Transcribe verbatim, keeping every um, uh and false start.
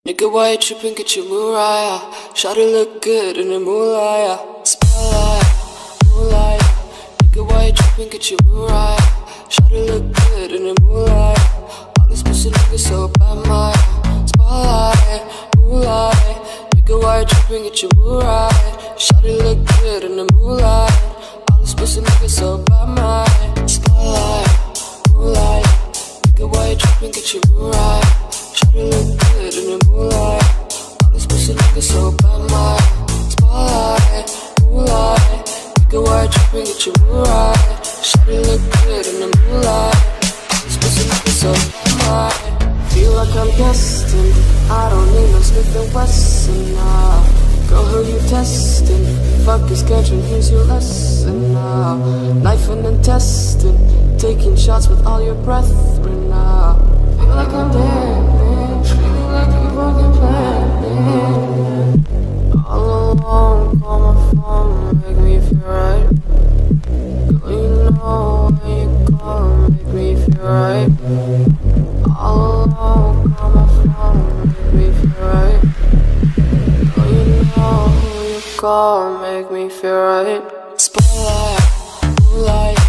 Nigga, why you tripping? Get your Mariah. Shawty look good in the moonlight. Spotlight, moonlight. Nigga, why you tripping? Get your Mariah. Shawty look good in the moonlight. All these pussy niggas so bad, my spotlight, moonlight. Nigga, why you tripping? Get your Mariah. Shawty look good in the moonlight. All these pussy niggas so bad, my spotlight, moonlight. Nigga, why you tripping? Get your Mariah. Shawty look good in the moonlight. All these pussy niggas so bad, my spotlight, moonlight. Nigga, why you tripping? Get your moonlight. Shawty look good in the moonlight. All these pussy niggas so bad, my. Feel like I'm destined. I don't need no Smith and Wesson now. Girl, who you testing? Fuck your schedule, here's your lesson now. Knife and intestine, taking shots with all your brethren now. Feel like I'm dead. Feel like a broken planet. All alone, call my phone, make me feel right. Girl, you know when you call, make me feel right. All alone, call my phone, make me feel right. Girl, you know who you call, make me feel right. Spotlight, moonlight.